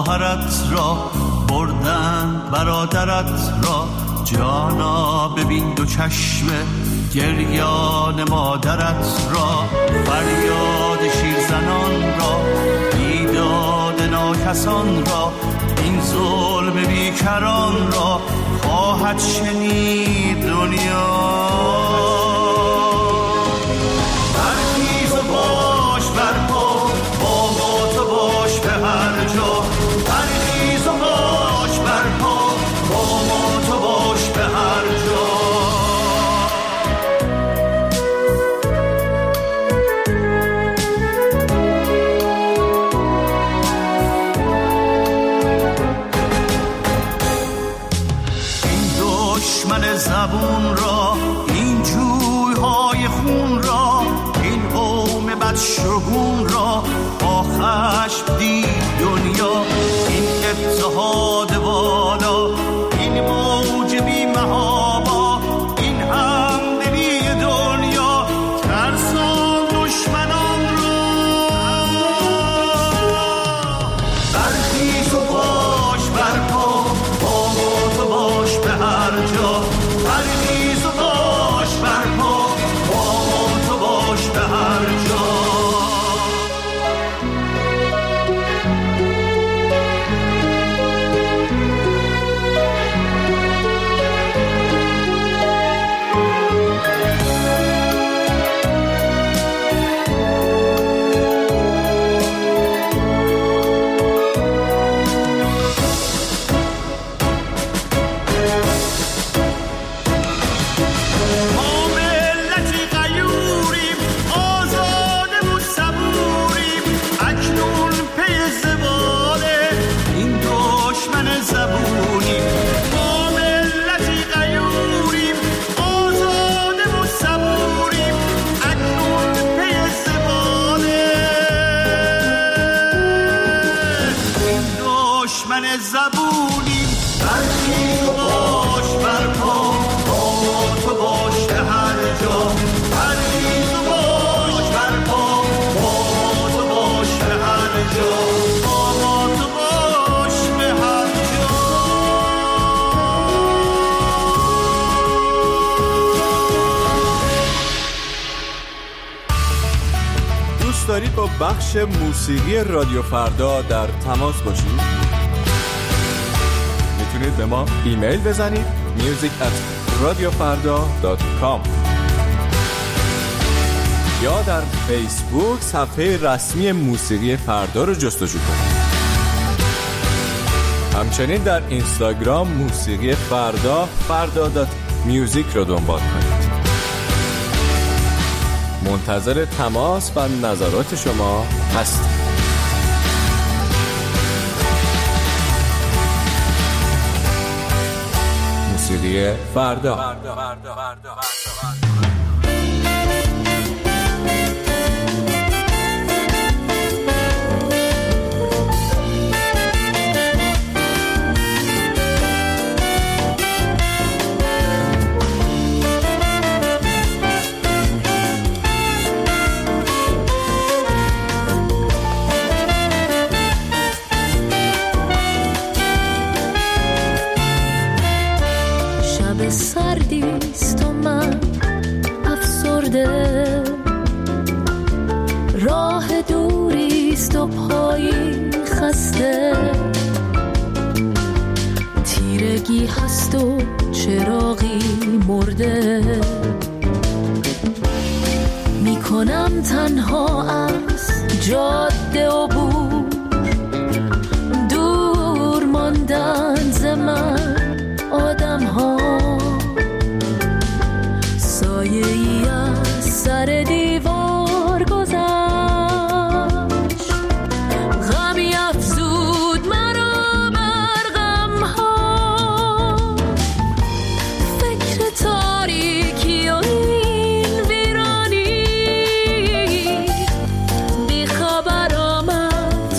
خواهرت را، بردند برادرت را. جانا ببین دو چشم گریان مادرت را، فریاد شیرزنان را، بیداد ناکسان را، این ظلم بیکران را خواهد شنید دنیا. برخیز و باش برپا، با ما تو باش به هر جا. برخیز و باش برپا، با ما تو باش به هر جا. زبون را، این جویهای خون را، این قوم بدشگون را با خشم دید دنیا. این اتحاد والا، این موج بی محابا، این همدلی دنیا ترسان دشمنان را. برخیز و باش برپا، با ما تو باش به هر جا. برخیز و باش برپا، با ما تو باش به هر جا. زبونیم. برخیز و باش برپا، با ما تو باش به هر جا. برخیز و باش برپا، با ما تو باش به هر جا. با ما تو باش به هر جا. دوست دارید با بخش موسیقی رادیو فردا در تماس باشید؟ میتونید به ما ایمیل بزنید music@radiofarda.com یا در فیسبوک صفحه رسمی موسیقی فردا رو جستجو کنید. همچنین در اینستاگرام موسیقی فردا فردا.music رو دنبال کنید. منتظر تماس و نظرات شما هستیم. موسیقی فردا. سردیست و من افسرده، راه دوریست و پایی خسته، تیرگی هست و چراغی مرده، میکنم تنها از جاده عبور، دور ماندن ز من آدم ها، سایه ای از سر دیوار گذشت، غمی افزود مرا بر غم ها، فکر تاریکی و این ویرانی، بی خبر آمد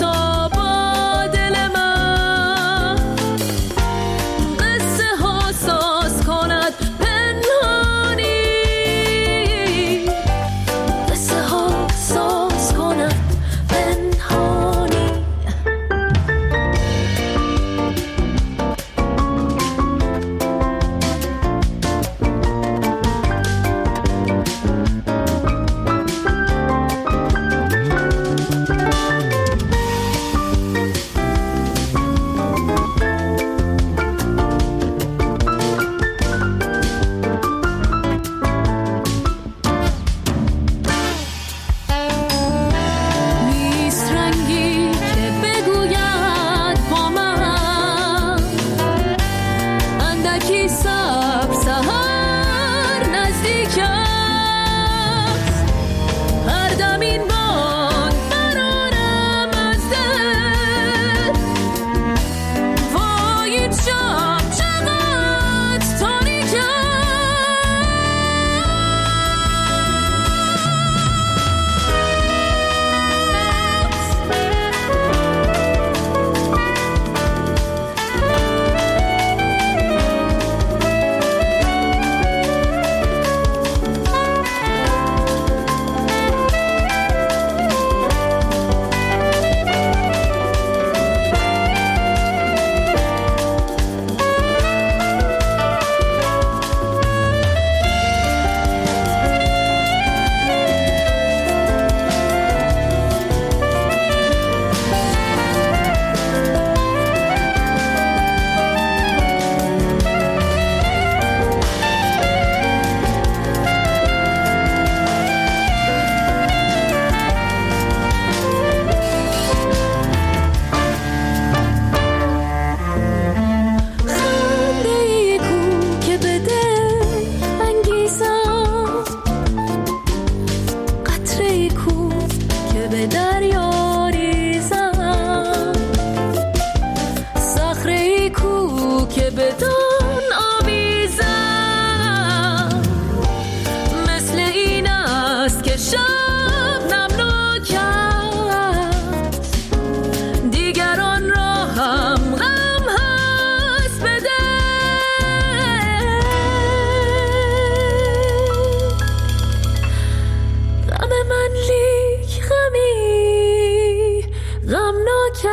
هلاکت.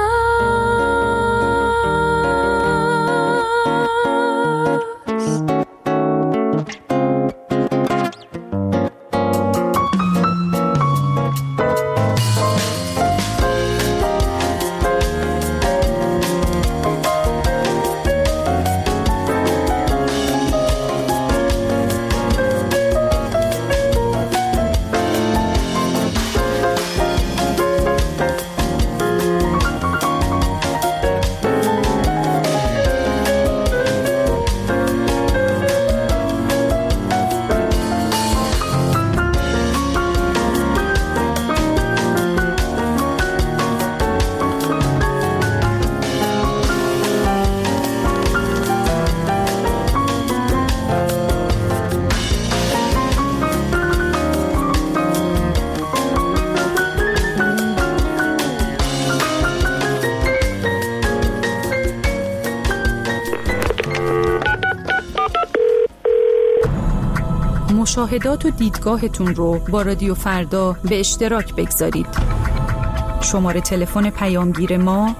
مشاهدات و دیدگاهتون رو با رادیو فردا به اشتراک بگذارید. شماره تلفن پیامگیر ما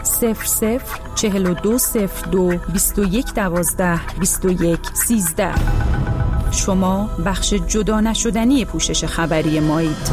00420221122113. شما بخش جدا نشدنی پوشش خبری مایید.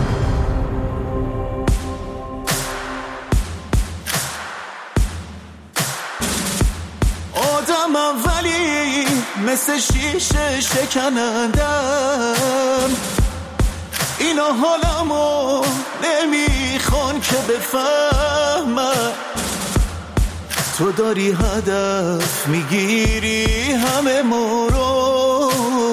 آدمم ولی مثل شیشه شکنندم، اینا حالمو نمیخوان که بفهمم. تو داری هدف میگیری همه ما رو،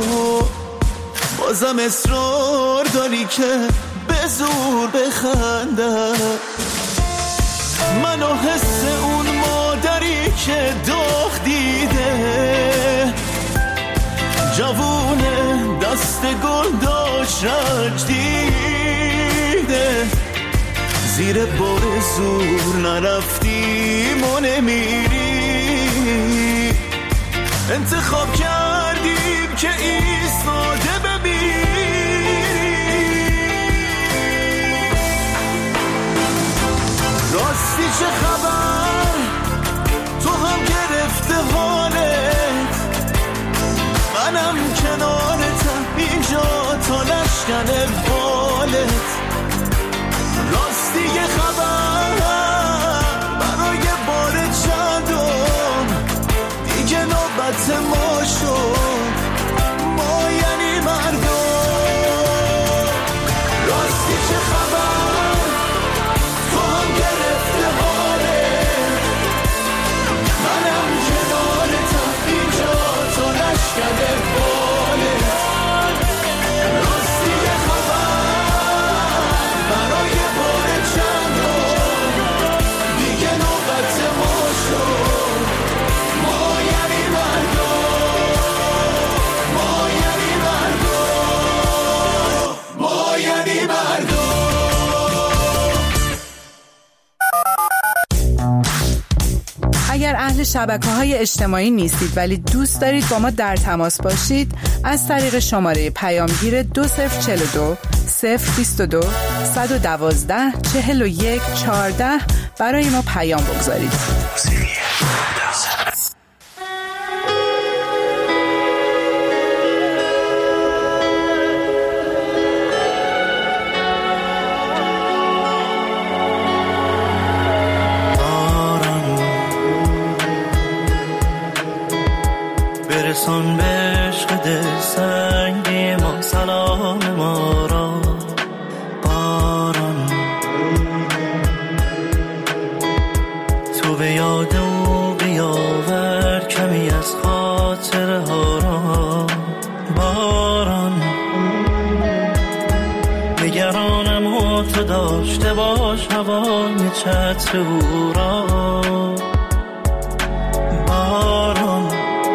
بازم اصرار داری که به زور بخندم. منو حس اون مادری که داغ دیده، جوونه دست گل داشت رنج دیده، زیر بار زور نرفتیم و نمیری، انتخاب کردیم که ایستاده بمیری. راستی چه خبر؟ تو هم گرفته حالت، منم کنارتم اینجا تا نشکن بالت. راستی یه خبر برای بار چندم، دیگه نوبت ما شد، ما یعنی مردم. راستی چه خبر؟ تو هم گرفته حالت، منم کنارتم اینجا تا نشکن بالت. راستی یه خبر برای بار چندم، دیگه نوبت ما شد، ما یعنی مردم، ما یعنی مردم، ما یعنی مردم. اگر اهل شبکه‌های اجتماعی نیستید ولی دوست دارید با ما در تماس باشید، از طریق شماره پیامگیر 2042 022 112 41 14 برای ما پیام بگذارید. برسان به عشق دل سنگی ما سلام ما را. باران تو به یاد او بیاور کمی از خاطره ها را. باران نگرانم و تو داشته باش هوای چتر او را. باران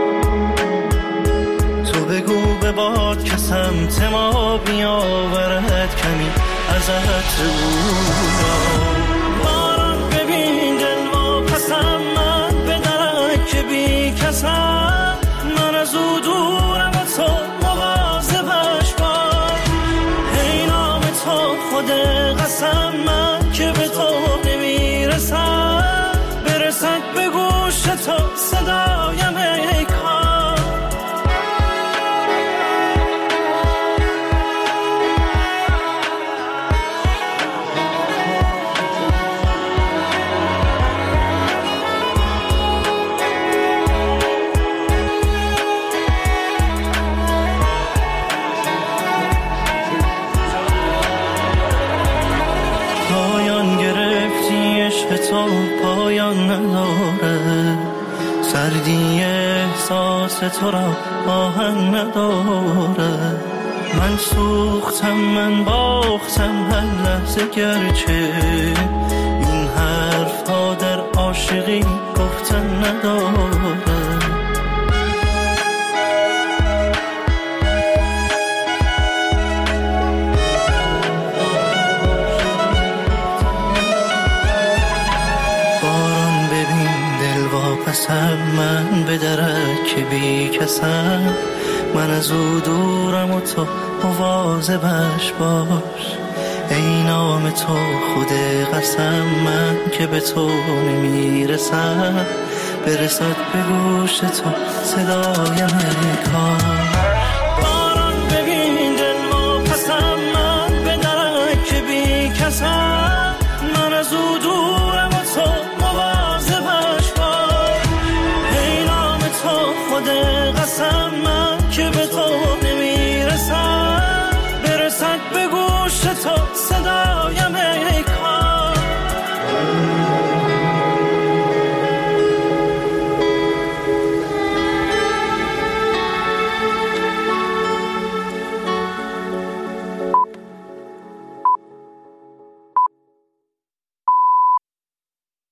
بگو به باد که سمت ما بیاورد کمی از عطر او را. باران ببین دل و پسم من به درک که بی کسم، من از او دورم و تو مواظبش باش. ای نام تو خود قسم من که به تو نمیرسم. برسد به گوش تو صدایم ای کار. تو پایان نداره، سردی احساس تو را آهن نداره. من سوختم، من باختم هر لحظه، گرچه این حرف ها در عاشقی گفتن نداره. من به درک بی کسم، من از او دورم و تو مواظبش باش. ای نام تو خود قسم، من که به تو نمیرسم، برسد به گوش تو صدایم ای کار.